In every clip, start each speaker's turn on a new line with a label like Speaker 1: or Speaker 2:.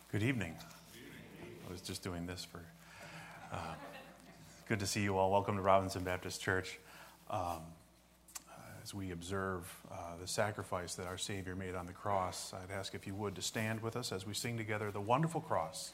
Speaker 1: Good evening. I was just doing this for. Good to see you all. Welcome to Robinson Baptist Church. As we observe the sacrifice that our Savior made on the cross, I'd ask if you would to stand with us as we sing together the wonderful cross.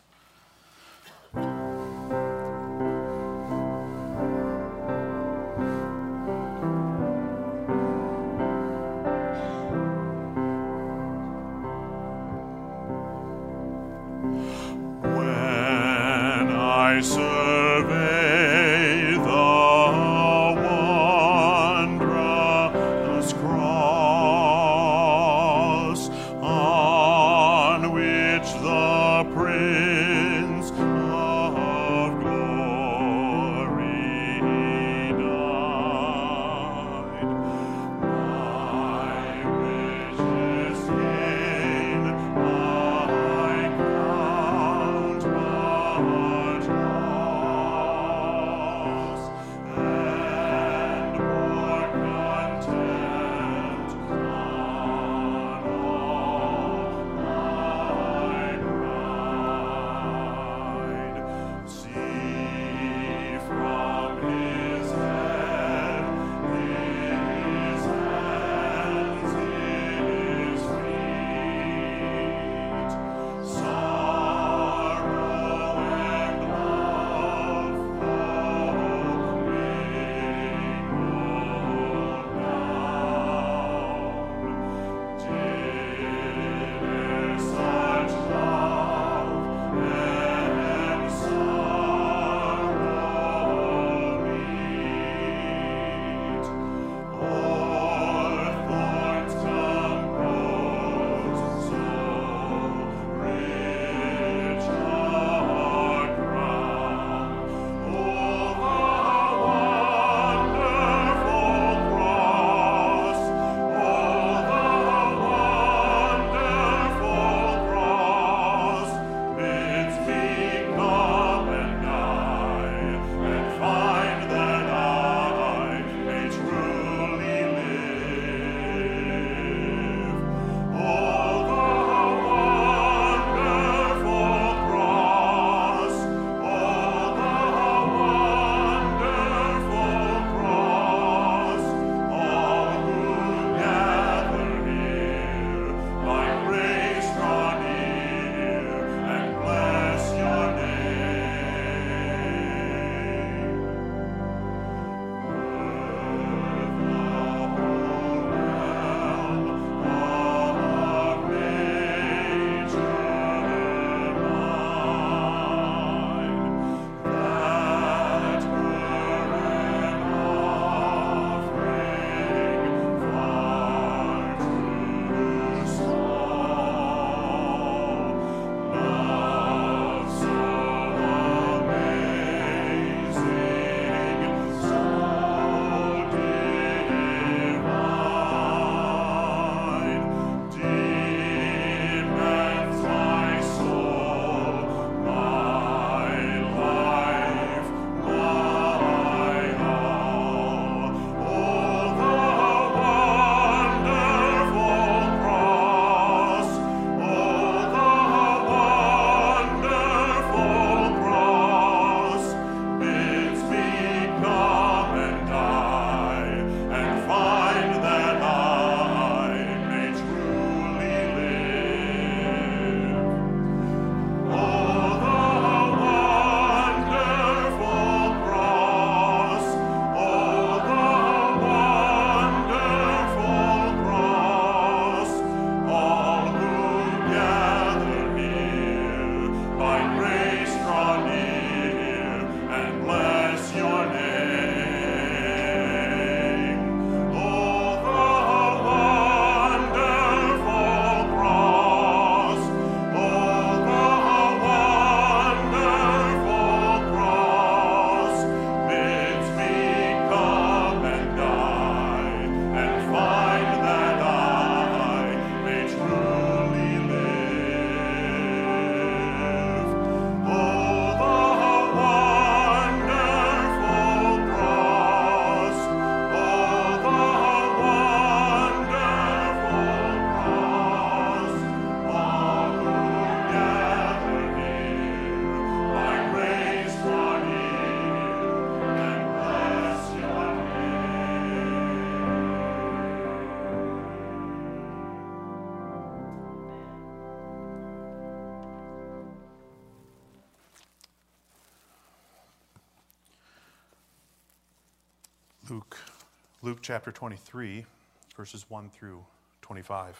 Speaker 1: Luke chapter 23, verses 1 through 25.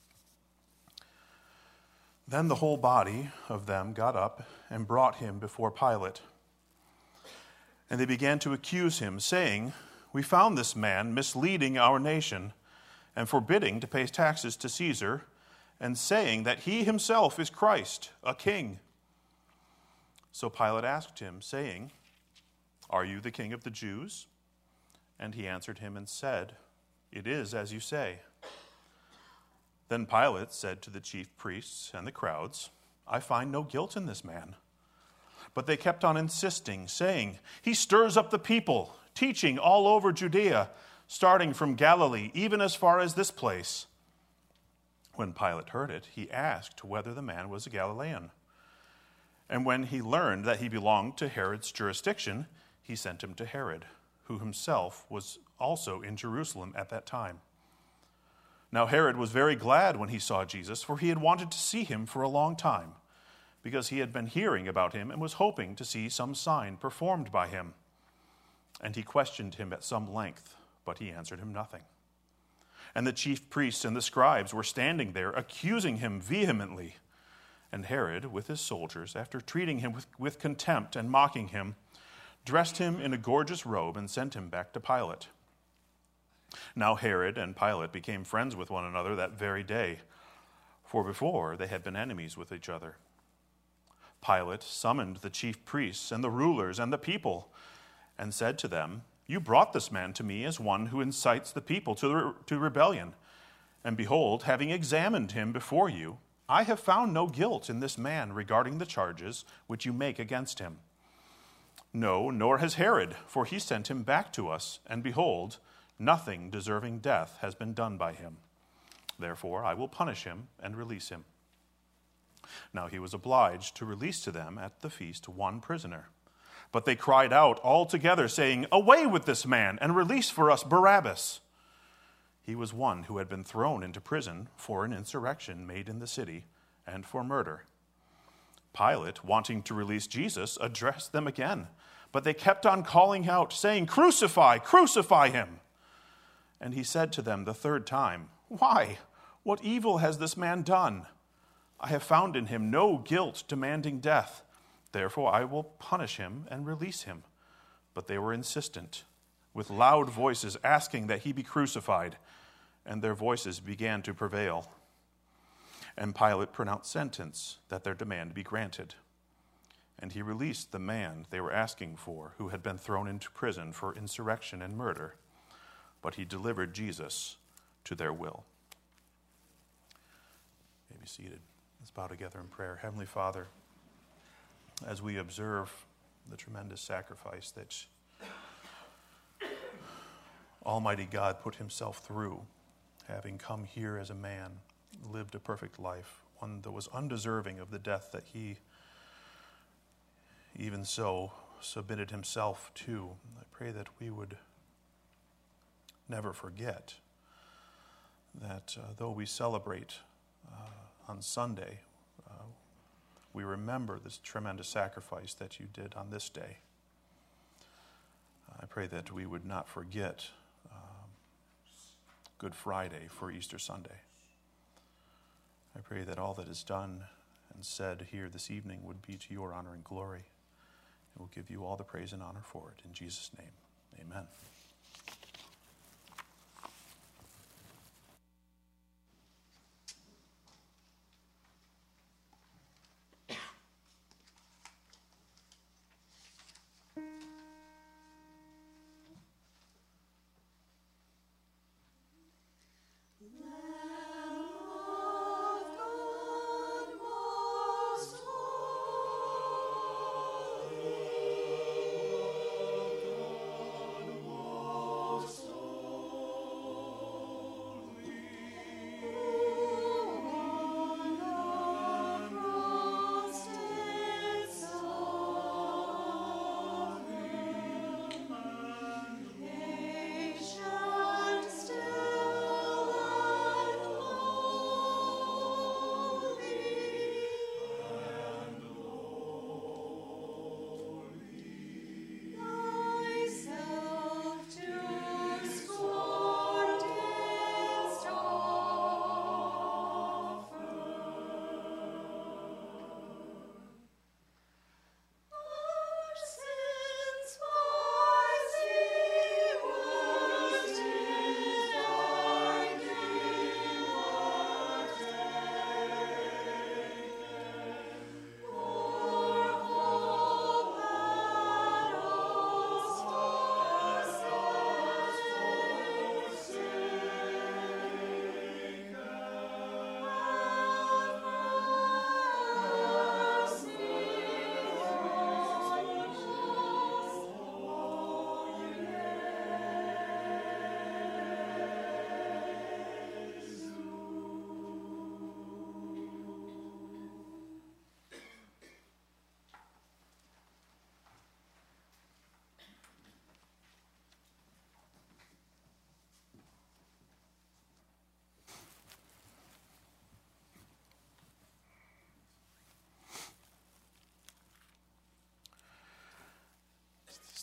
Speaker 1: Then the whole body of them got up and brought him before Pilate. And they began to accuse him, saying, "We found this man misleading our nation and forbidding to pay taxes to Caesar, and saying that he himself is Christ, a king." So Pilate asked him, saying, "Are you the king of the Jews?" And he answered him and said, "It is as you say." Then Pilate said to the chief priests and the crowds, "I find no guilt in this man." But they kept on insisting, saying, "He stirs up the people, teaching all over Judea, starting from Galilee, even as far as this place." When Pilate heard it, he asked whether the man was a Galilean. And when he learned that he belonged to Herod's jurisdiction, he sent him to Herod, who himself was also in Jerusalem at that time. Now Herod was very glad when he saw Jesus, for he had wanted to see him for a long time, because he had been hearing about him and was hoping to see some sign performed by him. And he questioned him at some length, but he answered him nothing. And the chief priests and the scribes were standing there, accusing him vehemently. And Herod, with his soldiers, after treating him with contempt and mocking him, dressed him in a gorgeous robe and sent him back to Pilate. Now Herod and Pilate became friends with one another that very day, for before they had been enemies with each other. Pilate summoned the chief priests and the rulers and the people, and said to them, "You brought this man to me as one who incites the people to rebellion. And behold, having examined him before you, I have found no guilt in this man regarding the charges which you make against him. No, nor has Herod, for he sent him back to us, and behold, nothing deserving death has been done by him. Therefore I will punish him and release him." Now he was obliged to release to them at the feast one prisoner. But they cried out all together, saying, "Away with this man, and release for us Barabbas." He was one who had been thrown into prison for an insurrection made in the city and for murder. Pilate, wanting to release Jesus, addressed them again, but they kept on calling out, saying, "Crucify, crucify him." And he said to them the third time, "Why? What evil has this man done? I have found in him no guilt demanding death. Therefore I will punish him and release him." But they were insistent, with loud voices asking that he be crucified, and their voices began to prevail. And Pilate pronounced sentence that their demand be granted. And he released the man they were asking for, who had been thrown into prison for insurrection and murder. But he delivered Jesus to their will. You may be seated. Let's bow together in prayer. Heavenly Father, as we observe the tremendous sacrifice that Almighty God put himself through, having come here as a man, lived a perfect life, one that was undeserving of the death that he even so submitted himself to. I pray that we would never forget that though we celebrate on Sunday, we remember this tremendous sacrifice that you did on this day. I pray that we would not forget Good Friday for Easter Sunday. I pray that all that is done and said here this evening would be to your honor and glory. And we'll give you all the praise and honor for it. In Jesus' name, amen.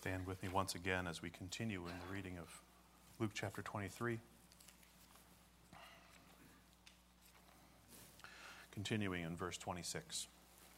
Speaker 1: Stand with me once again as we continue in the reading of Luke chapter 23. Continuing in verse 26.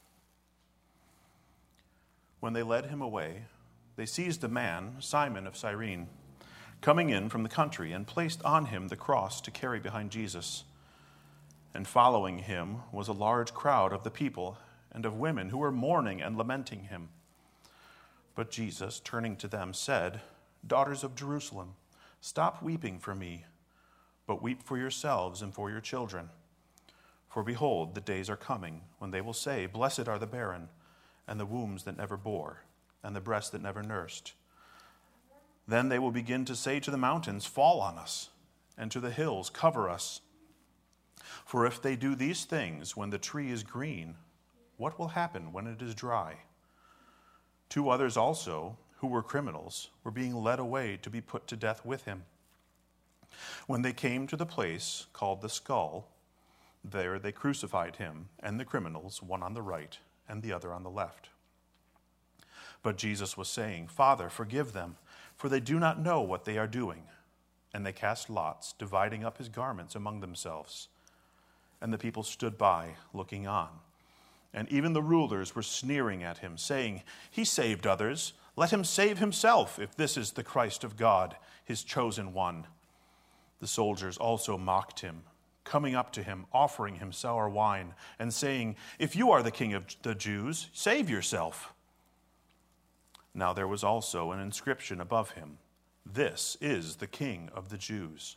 Speaker 1: When they led him away, they seized a man, Simon of Cyrene, coming in from the country, and placed on him the cross to carry behind Jesus. And following him was a large crowd of the people and of women who were mourning and lamenting him. But Jesus, turning to them, said, "Daughters of Jerusalem, stop weeping for me, but weep for yourselves and for your children. For behold, the days are coming when they will say, 'Blessed are the barren, and the wombs that never bore, and the breasts that never nursed.' Then they will begin to say to the mountains, 'Fall on us,' and to the hills, 'Cover us.' For if they do these things when the tree is green, what will happen when it is dry?" 2 others also, who were criminals, were being led away to be put to death with him. When they came to the place called the Skull, there they crucified him and the criminals, one on the right and the other on the left. But Jesus was saying, "Father, forgive them, for they do not know what they are doing." And they cast lots, dividing up his garments among themselves. And the people stood by, looking on. And even the rulers were sneering at him, saying, "He saved others. Let him save himself, if this is the Christ of God, his chosen one." The soldiers also mocked him, coming up to him, offering him sour wine, and saying, "If you are the king of the Jews, save yourself." Now there was also an inscription above him, "This is the King of the Jews."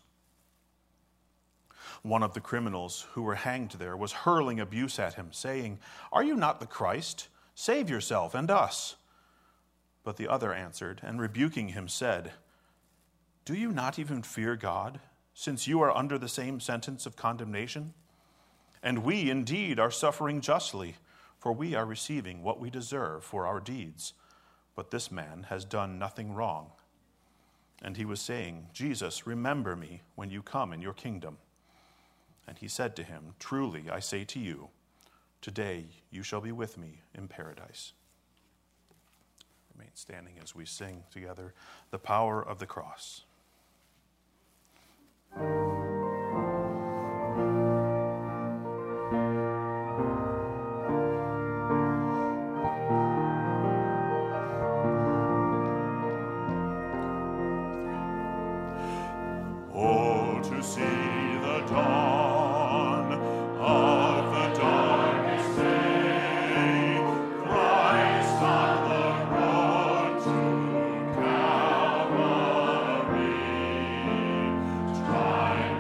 Speaker 1: One of the criminals who were hanged there was hurling abuse at him, saying, "Are you not the Christ? Save yourself and us." But the other answered, and rebuking him said, "Do you not even fear God, since you are under the same sentence of condemnation? And we indeed are suffering justly, for we are receiving what we deserve for our deeds. But this man has done nothing wrong." And he was saying, "Jesus, remember me when you come in your kingdom." And he said to him, "Truly I say to you, today you shall be with me in paradise." Remain standing as we sing together, "The Power of the Cross." Oh, to see the dawn of the darkest day, Christ on the road to Calvary, tried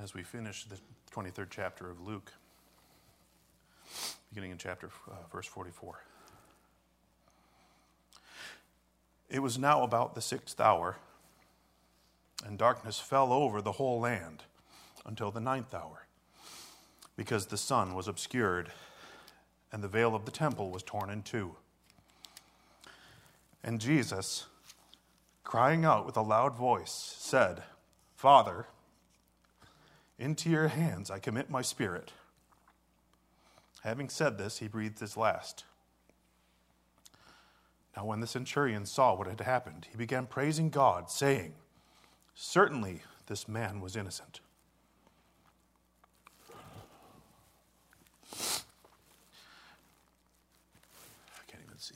Speaker 1: as we finish the 23rd chapter of Luke, beginning in verse 44. It was now about the 6th hour, and darkness fell over the whole land until the 9th hour, because the sun was obscured, and the veil of the temple was torn in two. And Jesus, crying out with a loud voice, said, Father, into your hands I commit my spirit. Having said this, he breathed his last. Now when the centurion saw what had happened, he began praising God, saying, Certainly this man was innocent. I can't even see.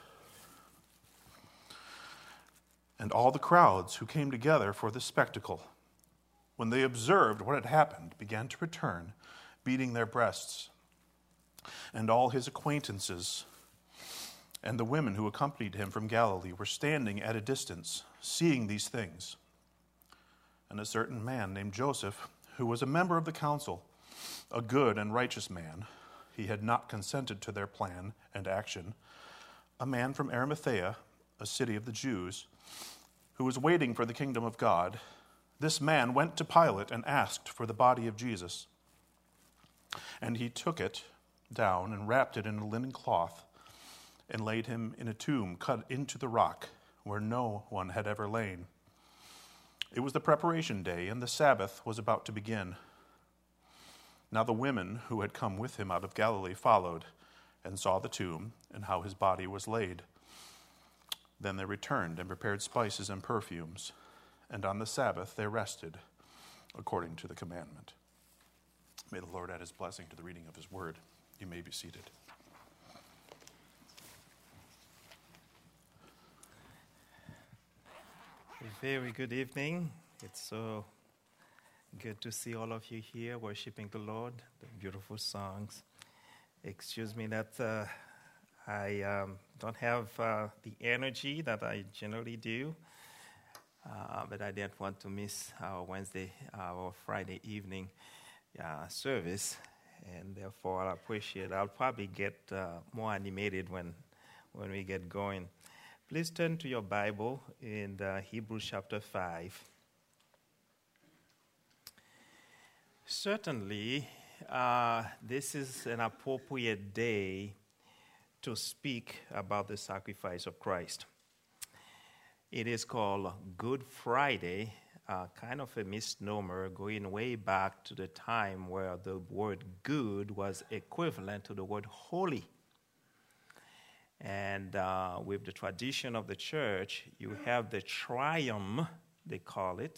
Speaker 1: And all the crowds who came together for this spectacle, when they observed what had happened, began to return, beating their breasts. And all his acquaintances and the women who accompanied him from Galilee were standing at a distance, seeing these things. And a certain man named Joseph, who was a member of the council, a good and righteous man, he had not consented to their plan and action, a man from Arimathea, a city of the Jews, who was waiting for the kingdom of God, this man went to Pilate and asked for the body of Jesus. And he took it down and wrapped it in a linen cloth and laid him in a tomb cut into the rock where no one had ever lain. It was the preparation day, and the Sabbath was about to begin. Now the women who had come with him out of Galilee followed and saw the tomb and how his body was laid. Then they returned and prepared spices and perfumes, and on the Sabbath they rested according to the commandment. May the Lord add his blessing to the reading of his word. You may be seated.
Speaker 2: A very good evening. It's so good to see all of you here worshiping the Lord, the beautiful songs. Excuse me that I don't have the energy that I generally do, but I didn't want to miss our Friday evening service, and therefore I appreciate. I'll probably get more animated when we get going. Please turn to your Bible in Hebrews chapter 5. Certainly, this is an appropriate day to speak about the sacrifice of Christ. It is called Good Friday, kind of a misnomer going way back to the time where the word good was equivalent to the word holy. And with the tradition of the church, you have the triumph, they call it,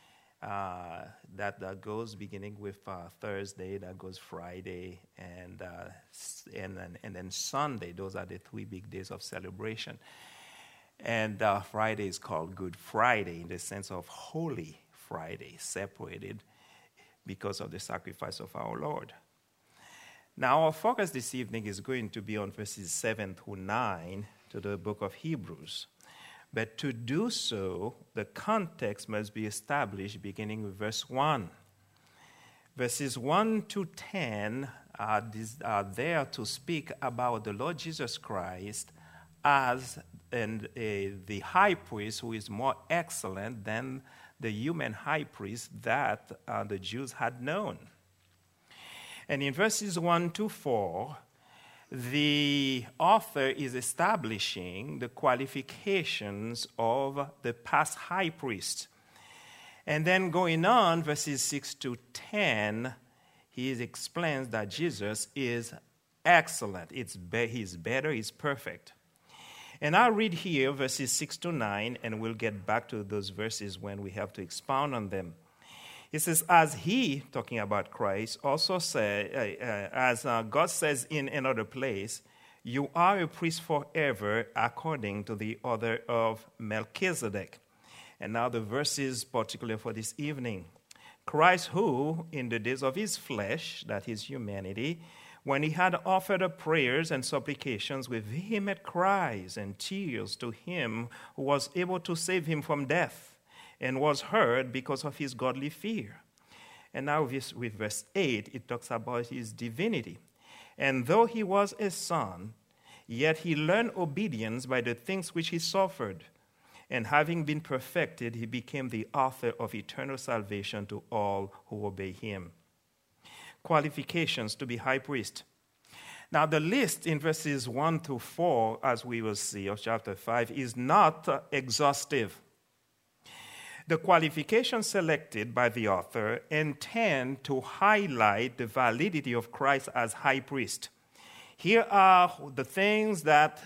Speaker 2: that goes beginning with Thursday, that goes Friday, and then Sunday. Those are the 3 big days of celebration. And Friday is called Good Friday in the sense of Holy Friday, separated because of the sacrifice of our Lord. Now, our focus this evening is going to be on verses 7 through 9 to the book of Hebrews. But to do so, the context must be established beginning with verse 1. Verses 1 to 10 are there to speak about the Lord Jesus Christ as the high priest who is more excellent than the human high priest that the Jews had known. And in verses 1 to 4, the author is establishing the qualifications of the past high priest. And then going on, verses 6 to 10, he explains that Jesus is excellent. He's better, he's perfect. And I'll read here verses 6 to 9, and we'll get back to those verses when we have to expound on them. It says, as he, talking about Christ, also said, as God says in another place, you are a priest forever according to the order of Melchizedek. And now the verses particularly for this evening. Christ who, in the days of his flesh, that is humanity, when he had offered up prayers and supplications with vehement cries and tears to him who was able to save him from death, and was heard because of his godly fear. And now with verse 8, it talks about his divinity. And though he was a son, yet he learned obedience by the things which he suffered. And having been perfected, he became the author of eternal salvation to all who obey him. Qualifications to be high priest. Now, the list in verses 1 to 4, as we will see, of chapter 5, is not exhaustive. The qualifications selected by the author intend to highlight the validity of Christ as high priest. Here are the things that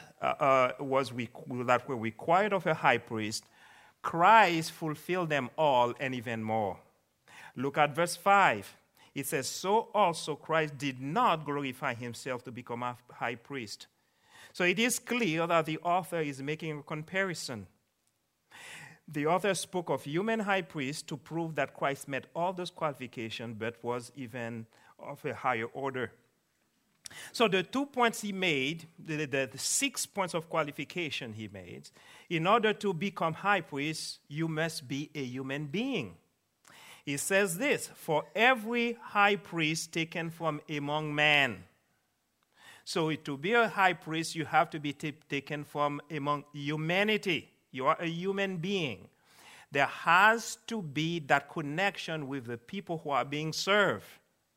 Speaker 2: were required of a high priest. Christ fulfilled them all and even more. Look at verse 5. It says, so also Christ did not glorify himself to become a high priest. So it is clear that the author is making a comparison. The author spoke of human high priest to prove that Christ met all those qualifications, but was even of a higher order. So the 2 points he made, the 6 points of qualification he made, in order to become high priest, you must be a human being. He says this, for every high priest taken from among men. So to be a high priest, you have to be taken from among humanity. You are a human being. There has to be that connection with the people who are being served.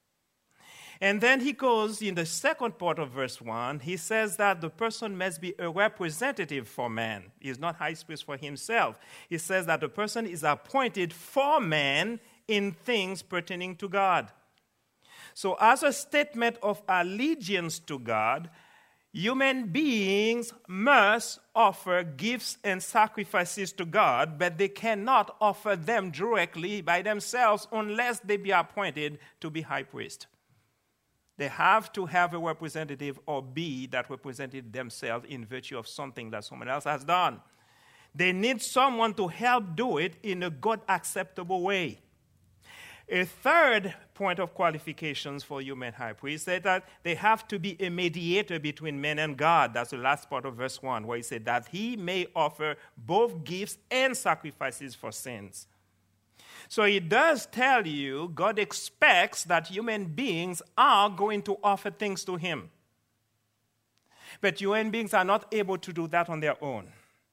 Speaker 2: And then he goes in the second part of verse 1, he says that the person must be a representative for man. He is not high priest for himself. He says that the person is appointed for man in things pertaining to God. So as a statement of allegiance to God, human beings must offer gifts and sacrifices to God, but they cannot offer them directly by themselves unless they be appointed to be high priest. They have to have a representative or be that represented themselves in virtue of something that someone else has done. They need someone to help do it in a God-acceptable way. A third point of qualifications for human high priests is that they have to be a mediator between men and God. That's the last part of verse 1, where he said that he may offer both gifts and sacrifices for sins. So it does tell you God expects that human beings are going to offer things to him. But human beings are not able to do that on their own.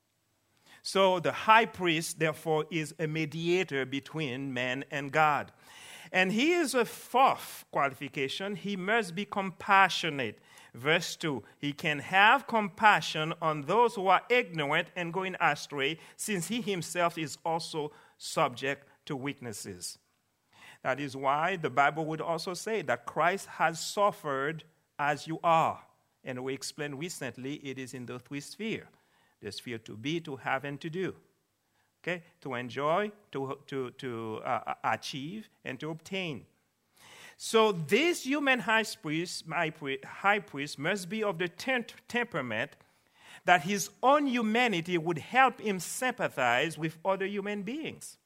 Speaker 2: So the high priest, therefore, is a mediator between man and God. And here's a fourth qualification. He must be compassionate. Verse 2, he can have compassion on those who are ignorant and going astray, since he himself is also subject to weaknesses. That is why the Bible would also say that Christ has suffered as you are. And we explained recently it is in the three spheres. The sphere to be, to have, and to do. Okay? To enjoy, to achieve, and to obtain. So this human high priest must be of the temperament that his own humanity would help him sympathize with other human beings.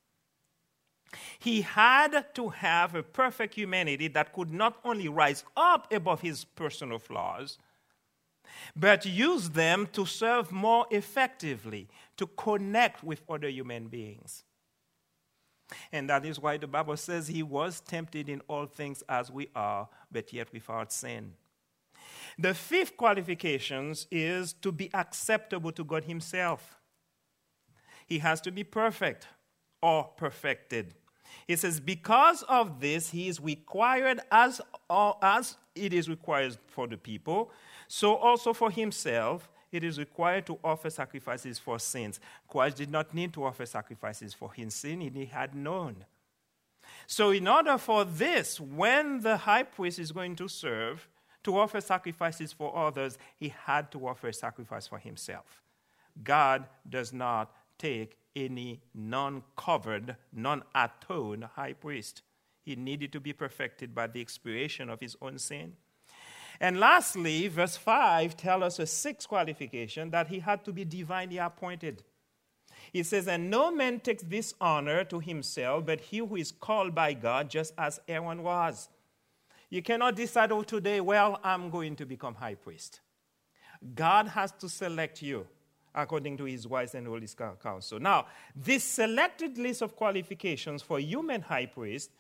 Speaker 2: He had to have a perfect humanity that could not only rise up above his personal flaws, but use them to serve more effectively, to connect with other human beings. And that is why the Bible says he was tempted in all things as we are, but yet without sin. The fifth qualification is to be acceptable to God himself. He has to be perfect or perfected. It says, because of this, he is required as it is required for the people, so also for himself, it is required to offer sacrifices for sins. Christ did not need to offer sacrifices for his sin, he had known. So in order for this, when the high priest is going to serve, to offer sacrifices for others, he had to offer a sacrifice for himself. God does not take any non-covered, non-atoned high priest. He needed to be perfected by the expiation of his own sin. And lastly, verse 5 tells us a sixth qualification, that he had to be divinely appointed. He says, and no man takes this honor to himself, but he who is called by God, just as Aaron was. You cannot decide, today, I'm going to become high priest. God has to select you according to his wise and holy counsel. Now, this selected list of qualifications for human high priest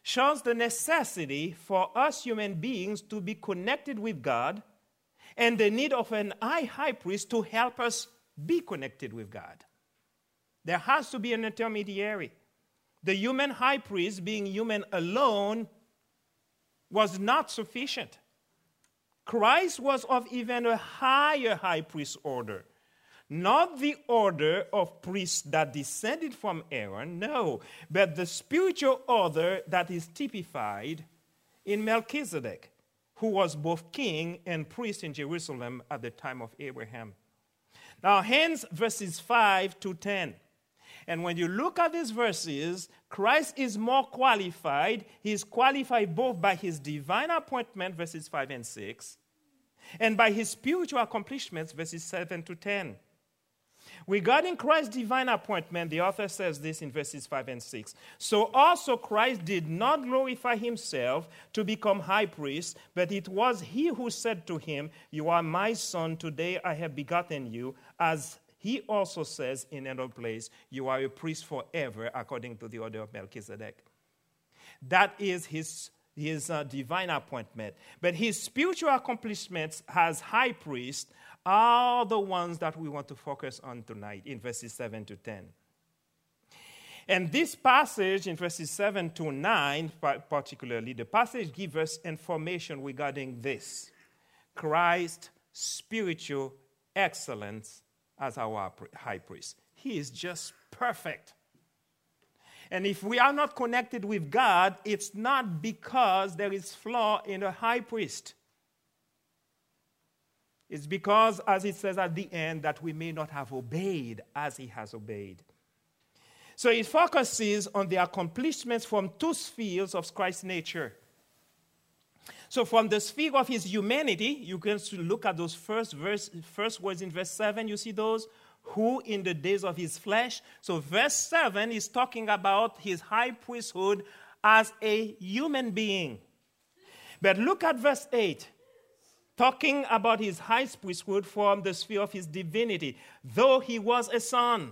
Speaker 2: shows the necessity for us human beings to be connected with God and the need of an high priest to help us be connected with God. There has to be an intermediary. The human high priest, being human alone, was not sufficient. Christ was of even a higher high priest order. Not the order of priests that descended from Aaron, no, but the spiritual order that is typified in Melchizedek, who was both king and priest in Jerusalem at the time of Abraham. Now, hence verses 5 to 10. And when you look at these verses, Christ is more qualified. He is qualified both by his divine appointment, verses 5 and 6, and by his spiritual accomplishments, verses 7 to 10. Regarding Christ's divine appointment, the author says this in verses 5 and 6. So also Christ did not glorify himself to become high priest, but it was he who said to him, "You are my son, today I have begotten you," as he also says in another place, "You are a priest forever, according to the order of Melchizedek." That is his divine appointment. But his spiritual accomplishments as high priest are the ones that we want to focus on tonight in verses 7 to 10. And this passage in verses 7 to 9, particularly, the passage gives us information regarding this: Christ's spiritual excellence as our high priest. He is just perfect. And if we are not connected with God, it's not because there is flaw in a high priest. It's because, as it says at the end, that we may not have obeyed as he has obeyed. So it focuses on the accomplishments from two spheres of Christ's nature. So from the sphere of his humanity, you can look at those first words in verse 7. You see those? Who in the days of his flesh. So verse 7 is talking about his high priesthood as a human being. But look at verse 8. Talking about his high priesthood from the sphere of his divinity, though he was a son.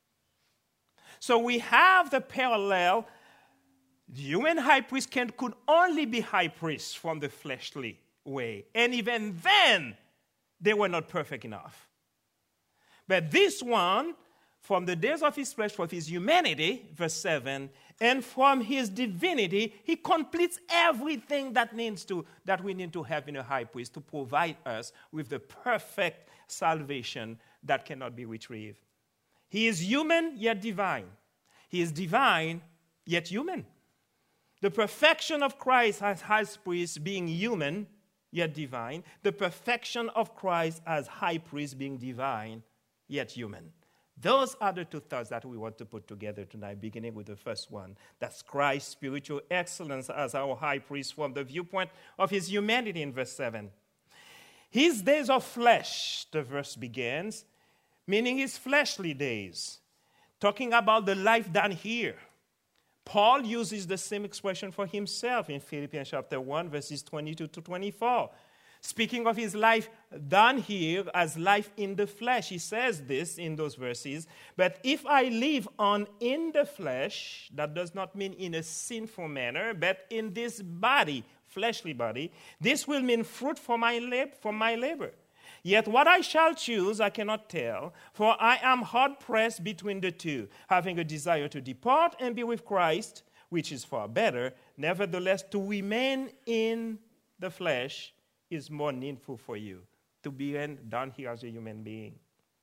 Speaker 2: So we have the parallel. The human high priest could only be high priests from the fleshly way. And even then, they were not perfect enough. But this one, from the days of his flesh, from his humanity, verse 7, and from his divinity, he completes everything that we need to have in a high priest to provide us with the perfect salvation that cannot be retrieved. He is human, yet divine. He is divine, yet human. The perfection of Christ as high priest being human, yet divine. The perfection of Christ as high priest being divine, yet human. Those are the two thoughts that we want to put together tonight, beginning with the first one. That's Christ's spiritual excellence as our high priest from the viewpoint of his humanity in verse 7. His days of flesh, the verse begins, meaning his fleshly days, talking about the life done here. Paul uses the same expression for himself in Philippians chapter 1, verses 22 to 24. Speaking of his life done here as life in the flesh, he says this in those verses, "But if I live on in the flesh," that does not mean in a sinful manner, but in this body, fleshly body, "this will mean fruit for my labor. Yet what I shall choose I cannot tell, for I am hard-pressed between the two, having a desire to depart and be with Christ, which is far better. Nevertheless, to remain in the flesh is more needful for you," to be down here as a human being.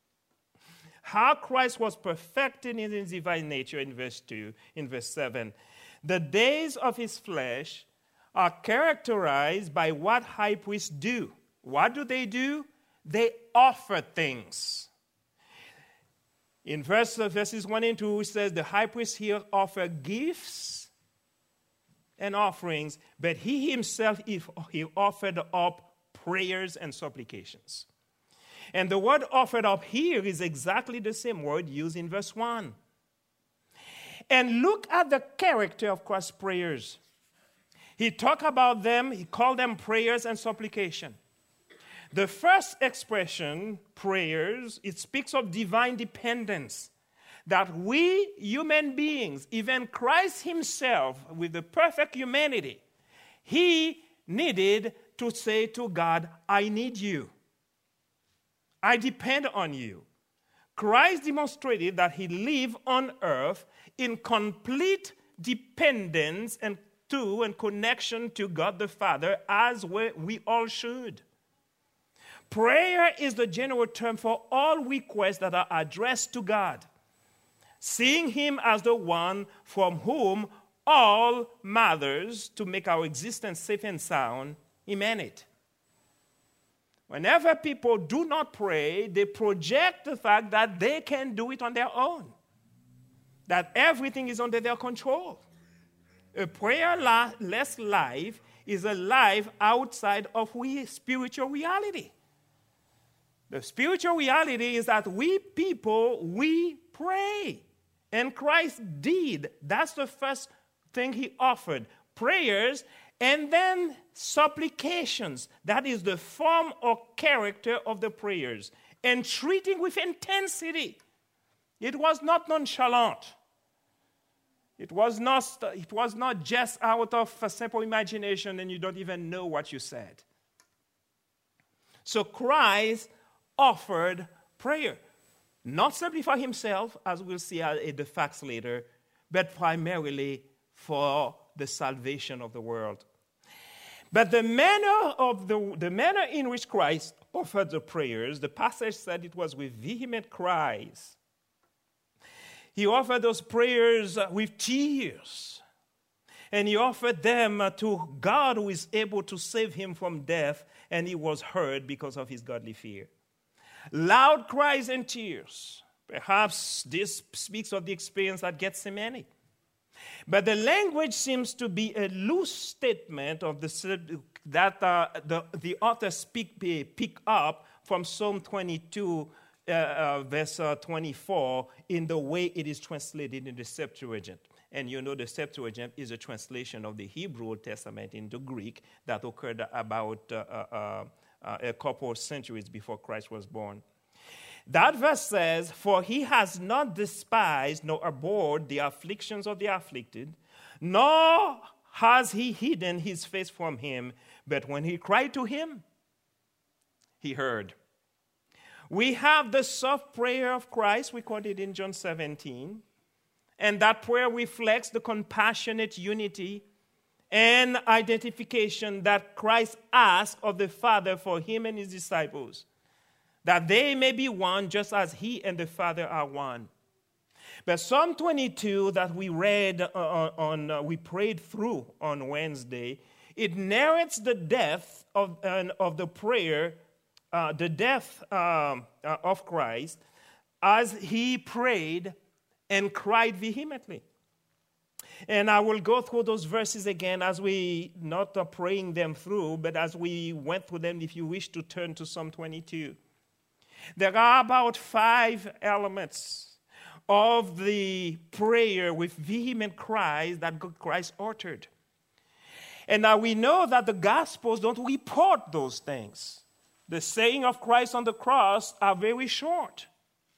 Speaker 2: How Christ was perfected in his divine nature in verse 2, in verse 7. The days of his flesh are characterized by what high priests do. What do? They offer things. In verses 1 and 2, it says the high priest here offer gifts and offerings, but he himself, he offered up prayers and supplications. And the word offered up here is exactly the same word used in verse 1. And look at the character of Christ's prayers. He talked about them, he called them prayers and supplication. The first expression, prayers, it speaks of divine dependence. that we human beings, even Christ himself with the perfect humanity, he needed to say to God, I need you. I depend on you. Christ demonstrated that he lived on earth in complete dependence and connection to God the Father, as we all should. Prayer is the general term for all requests that are addressed to God. Seeing him as the one from whom all matters to make our existence safe and sound emanate. Whenever people do not pray, they project the fact that they can do it on their own, that everything is under their control. A prayerless life is a life outside of spiritual reality. The spiritual reality is that we pray. And Christ did. That's the first thing he offered. Prayers and then supplications. That is the form or character of the prayers. And treating with intensity. It was not nonchalant. It was not just out of a simple imagination and you don't even know what you said. So Christ offered prayer. Not simply for himself, as we'll see in the facts later, but primarily for the salvation of the world. But the manner in which Christ offered the prayers, the passage said it was with vehement cries. He offered those prayers with tears. And he offered them to God who is able to save him from death, and he was heard because of his godly fear. Loud cries and tears. Perhaps this speaks of the experience at Gethsemane. But the language seems to be a loose statement of the author pick up from Psalm 22, verse 24, in the way it is translated in the Septuagint. And you know the Septuagint is a translation of the Hebrew Old Testament into Greek that occurred about a couple of centuries before Christ was born. That verse says, "For he has not despised nor abhorred the afflictions of the afflicted, nor has he hidden his face from him, but when he cried to him, he heard." We have the soft prayer of Christ recorded in John 17, and that prayer reflects the compassionate unity and identification that Christ asked of the Father for him and his disciples, that they may be one just as he and the Father are one. But Psalm 22 that we read we prayed through on Wednesday, it narrates the death of the prayer, the death of Christ as he prayed and cried vehemently. And I will go through those verses again as we not praying them through, but as we went through them, if you wish to turn to Psalm 22. There are about 5 elements of the prayer with vehement cries that Christ uttered. And now we know that the Gospels don't report those things. The saying of Christ on the cross are very short.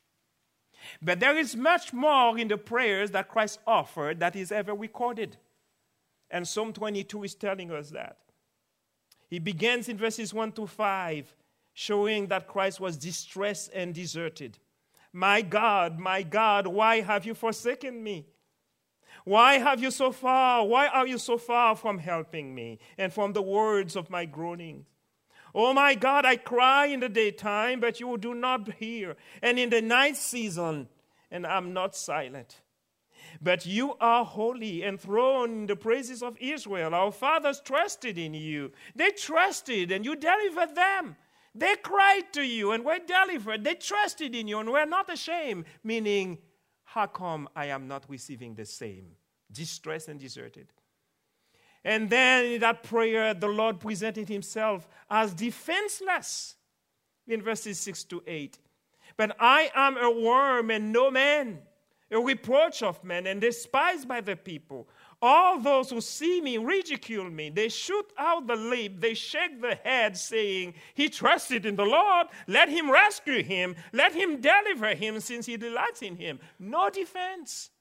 Speaker 2: But there is much more in the prayers that Christ offered that is ever recorded. And Psalm 22 is telling us that. He begins in verses 1 to 5, showing that Christ was distressed and deserted. My God, why have you forsaken me? Why are you so far from helping me and from the words of my groaning? Oh my God, I cry in the daytime, but you do not hear, and in the night season, and I'm not silent. But you are holy, enthroned in the praises of Israel. Our fathers trusted in you. They trusted, and you delivered them. They cried to you, and were delivered. They trusted in you, and were not ashamed, meaning, how come I am not receiving the same? Distressed and deserted. And then in that prayer, the Lord presented himself as defenseless in verses 6 to 8. But I am a worm and no man, a reproach of men and despised by the people. All those who see me ridicule me. They shoot out the lip. They shake the head, saying, he trusted in the Lord. Let him rescue him. Let him deliver him, since he delights in him. No defense.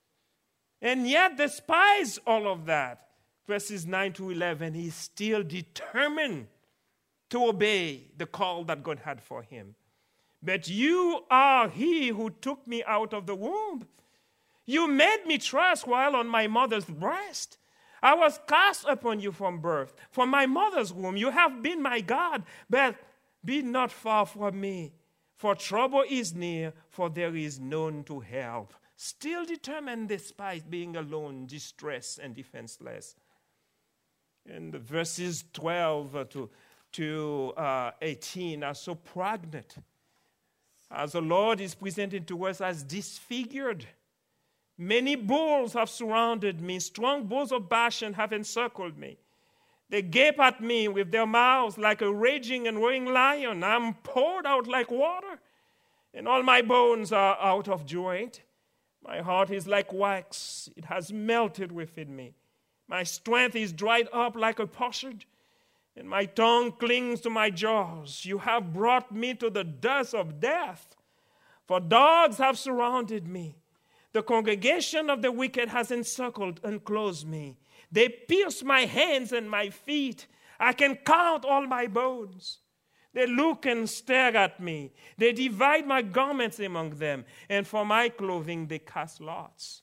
Speaker 2: And yet, despite all of that, verses 9 to 11, he's still determined to obey the call that God had for him. But you are he who took me out of the womb. You made me trust while on my mother's breast. I was cast upon you from birth. From my mother's womb you have been my God. But be not far from me, for trouble is near, for there is none to help. Still determined despite being alone, distressed, and defenseless. And the verses 12 to 18 are so pregnant, as the Lord is presented to us as disfigured. Many bulls have surrounded me. Strong bulls of Bashan have encircled me. They gape at me with their mouths like a raging and roaring lion. I'm poured out like water, and all my bones are out of joint. My heart is like wax. It has melted within me. My strength is dried up like a potsherd, and my tongue clings to my jaws. You have brought me to the dust of death, for dogs have surrounded me. The congregation of the wicked has encircled and closed me. They pierce my hands and my feet. I can count all my bones. They look and stare at me. They divide my garments among them, and for my clothing they cast lots.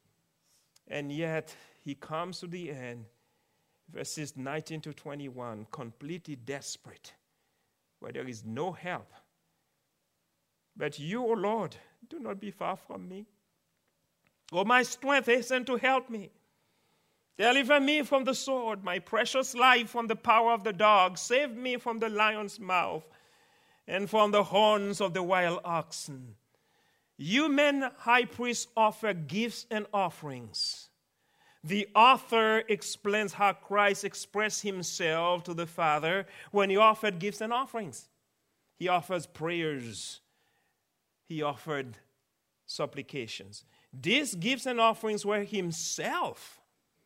Speaker 2: And yet he comes to the end, verses 19 to 21, completely desperate, where there is no help. But you, O Lord, do not be far from me. O my strength, hasten to help me. Deliver me from the sword, my precious life from the power of the dog. Save me from the lion's mouth and from the horns of the wild oxen. You men, high priests, offer gifts and offerings. The author explains how Christ expressed himself to the Father when he offered gifts and offerings. He offers prayers. He offered supplications. These gifts and offerings were himself.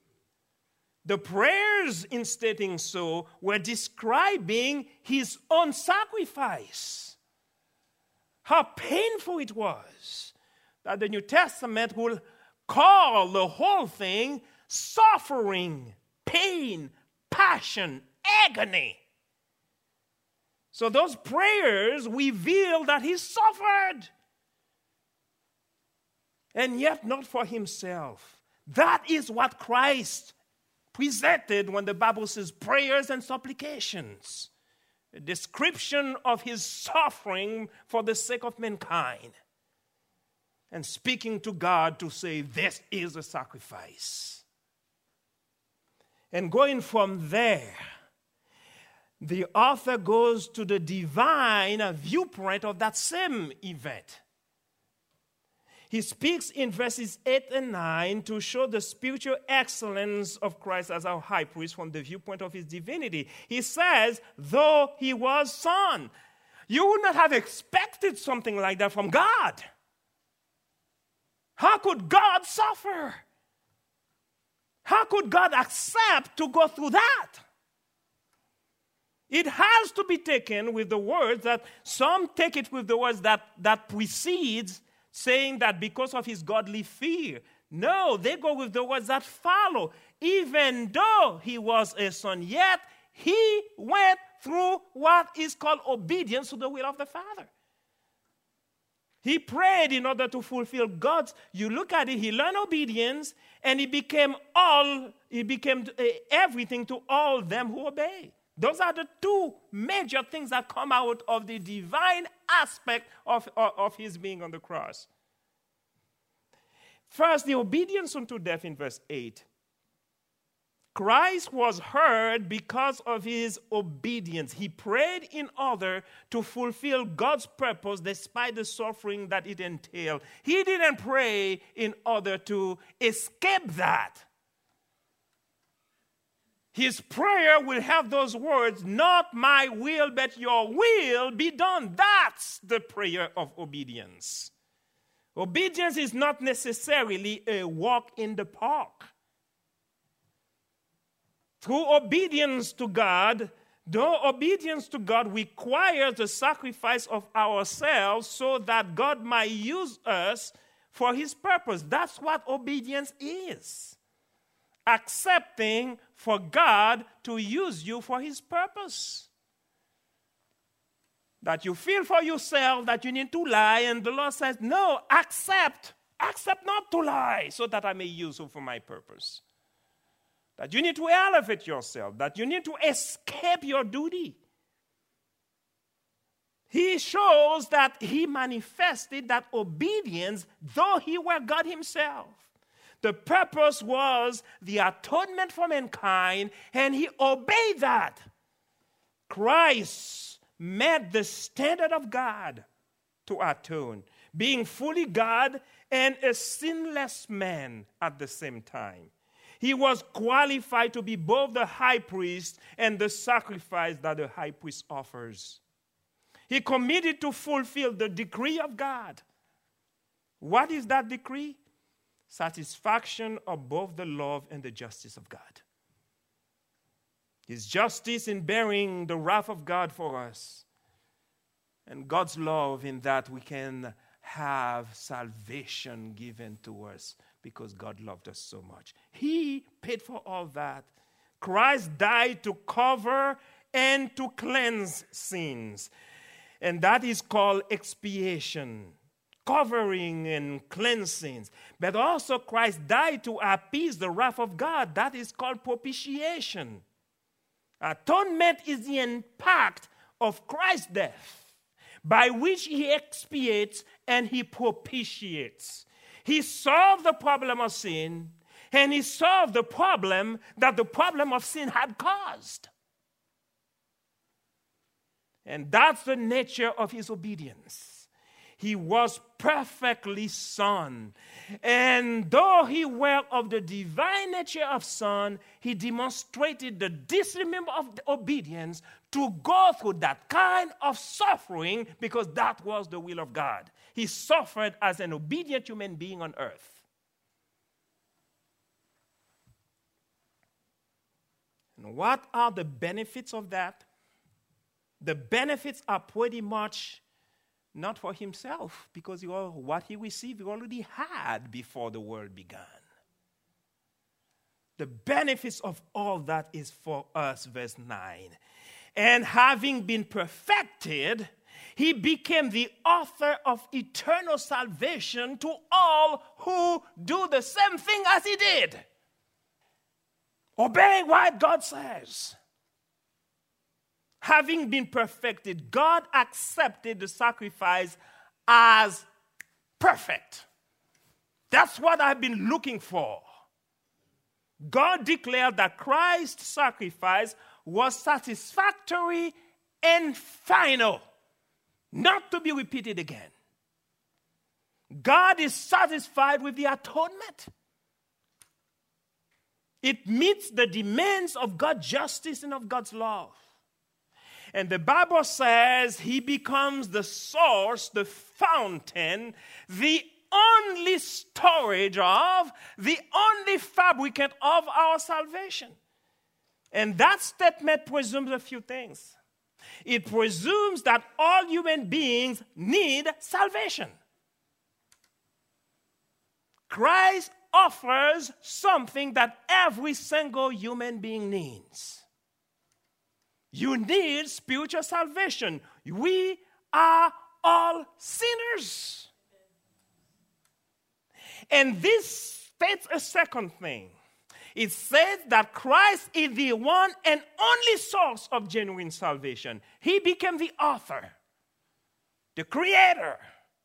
Speaker 2: The prayers, in stating so, were describing his own sacrifice. How painful it was that the New Testament will call the whole thing suffering, pain, passion, agony. So those prayers reveal that he suffered. And yet not for himself. That is what Christ presented when the Bible says prayers and supplications. A description of his suffering for the sake of mankind. And speaking to God to say, this is a sacrifice. And going from there, the author goes to the divine viewpoint of that same event. He speaks in verses 8 and 9 to show the spiritual excellence of Christ as our high priest from the viewpoint of his divinity. He says, though he was son, you would not have expected something like that from God. How could God suffer? How could God accept to go through that? It has to be taken with the words that some take it with the words that precedes, saying that because of his godly fear. No, they go with the words that follow. Even though he was a son, yet he went through what is called obedience to the will of the Father. He prayed in order to fulfill God's. You look at it, he learned obedience, and he became everything to all them who obey. Those are the two major things that come out of the divine aspect of his being on the cross. First, the obedience unto death in verse 8. Christ was heard because of his obedience. He prayed in order to fulfill God's purpose despite the suffering that it entailed. He didn't pray in order to escape that. His prayer will have those words, not my will, but your will be done. That's the prayer of obedience. Obedience is not necessarily a walk in the park. through obedience to God, though obedience to God requires the sacrifice of ourselves so that God might use us for his purpose. That's what obedience is. Accepting for God to use you for his purpose. That you feel for yourself that you need to lie, and the Lord says, no, accept not to lie so that I may use you for my purpose. That you need to elevate yourself, that you need to escape your duty. He shows that he manifested that obedience, though he were God himself. The purpose was the atonement for mankind, and he obeyed that. Christ met the standard of God to atone, being fully God and a sinless man at the same time. He was qualified to be both the high priest and the sacrifice that the high priest offers. He committed to fulfill the decree of God. What is that decree? Satisfaction of both the love and the justice of God. His justice in bearing the wrath of God for us, and God's love in that we can have salvation given to us because God loved us so much. He paid for all that. Christ died to cover and to cleanse sins. And that is called expiation, covering and cleansing. But also Christ died to appease the wrath of God. That is called propitiation. Atonement is the impact of Christ's death, by which he expiates and he propitiates. He solved the problem of sin, and he solved the problem that the problem of sin had caused. And that's the nature of his obedience. He was perfectly Son. And though he were of the divine nature of Son, he demonstrated the discipline of obedience to go through that kind of suffering because that was the will of God. He suffered as an obedient human being on earth. And what are the benefits of that? The benefits are pretty much not for himself, because what he received he already had before the world began. The benefits of all that is for us, verse 9. And having been perfected, he became the author of eternal salvation to all who do the same thing as he did. Obey what God says. Having been perfected, God accepted the sacrifice as perfect. That's what I've been looking for. God declared that Christ's sacrifice was satisfactory and final, not to be repeated again. God is satisfied with the atonement. It meets the demands of God's justice and of God's love. And the Bible says he becomes the source, the fountain, the only storage of, the only fabricant of our salvation. And that statement presumes a few things. It presumes that all human beings need salvation. Christ offers something that every single human being needs. You need spiritual salvation. We are all sinners. And this states a second thing. It says that Christ is the one and only source of genuine salvation. He became the author, the creator.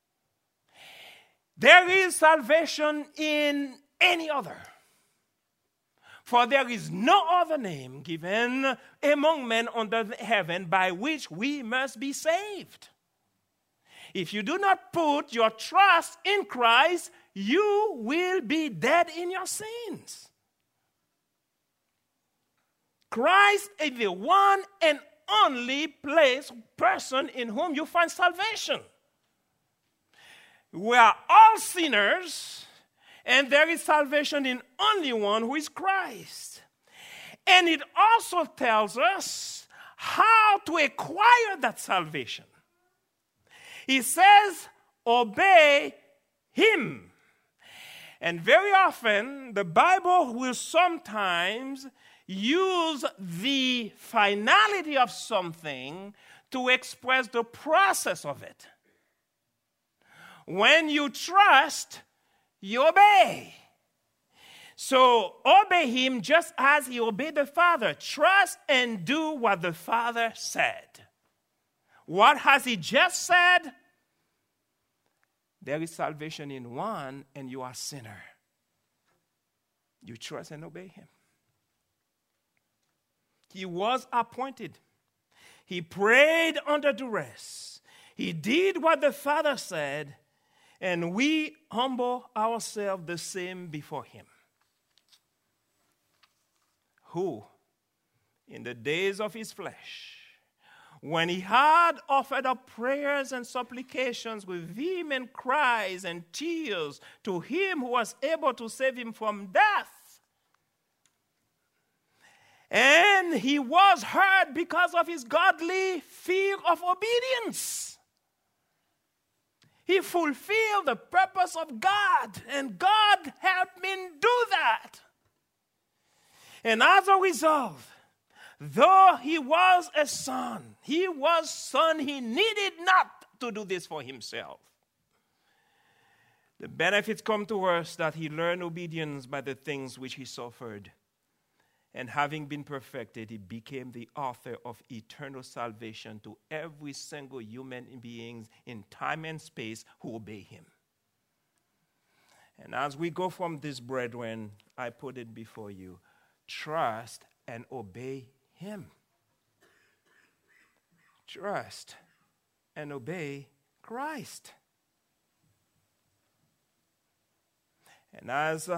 Speaker 2: There is salvation in any other. For there is no other name given among men under heaven by which we must be saved. If you do not put your trust in Christ, you will be dead in your sins. Christ is the one and only person in whom you find salvation. We are all sinners, and there is salvation in only one, who is Christ. And it also tells us how to acquire that salvation. He says, obey him. And very often, the Bible will sometimes use the finality of something to express the process of it. When you trust, you obey. So obey him just as he obeyed the Father. Trust and do what the Father said. What has he just said? There is salvation in one, and you are a sinner. You trust and obey him. He was appointed. He prayed under duress. He did what the Father said, and we humble ourselves the same before him. Who, in the days of his flesh, when he had offered up prayers and supplications with vehement cries and tears to him who was able to save him from death, and he was heard because of his godly fear of obedience. He fulfilled the purpose of God, and God helped him do that. And as a result, though he was a son, he needed not to do this for himself. The benefits come to us that he learned obedience by the things which he suffered. And having been perfected, he became the author of eternal salvation to every single human being in time and space who obey him. And as we go from this, brethren, I put it before you, trust and obey him. Trust and obey Christ. And as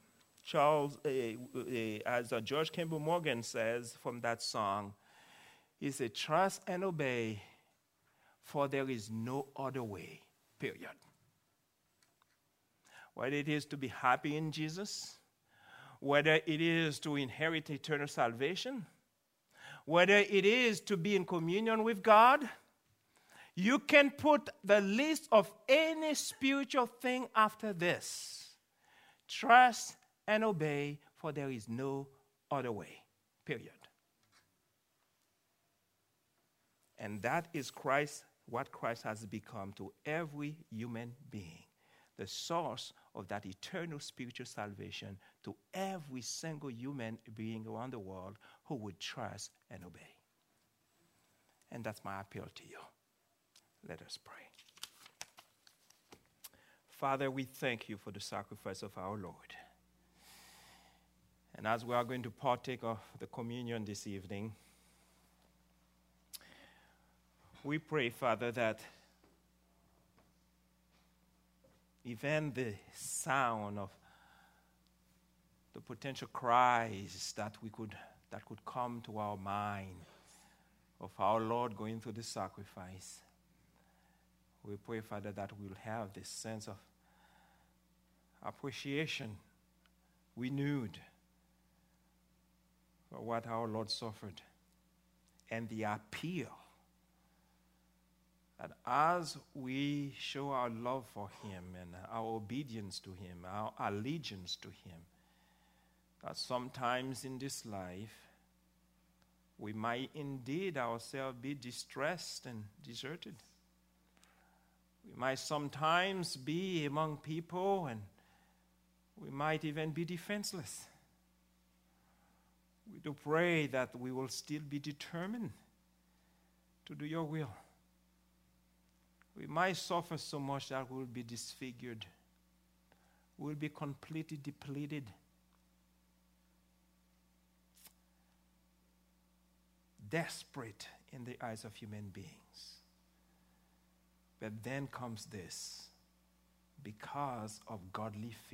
Speaker 2: George Campbell Morgan says from that song, he said, trust and obey, for there is no other way, period. Whether it is to be happy in Jesus, whether it is to inherit eternal salvation, whether it is to be in communion with God, you can put the list of any spiritual thing after this. Trust and obey, for there is no other way, period. And that is Christ, what Christ has become to every human being, the source of that eternal spiritual salvation to every single human being around the world who would trust and obey. And that's my appeal to you. Let us pray. Father, we thank you for the sacrifice of our Lord. And as we are going to partake of the communion this evening, we pray, Father, that even the sound of the potential cries that could come to our mind of our Lord going through the sacrifice, we pray, Father, that we'll have this sense of appreciation renewed for what our Lord suffered, and the appeal that as we show our love for him and our obedience to him, our allegiance to him, that sometimes in this life we might indeed ourselves be distressed and deserted. We might sometimes be among people and we might even be defenseless. We do pray that we will still be determined to do your will. We might suffer so much that we will be disfigured. We will be completely depleted. Desperate in the eyes of human beings. But then comes this, because of godly fear,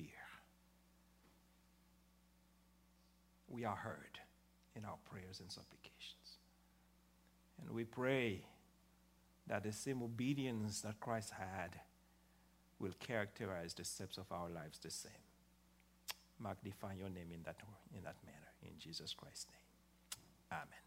Speaker 2: we are heard in our prayers and supplications. And we pray that the same obedience that Christ had will characterize the steps of our lives the same. Magnify your name in that manner. In Jesus Christ's name. Amen.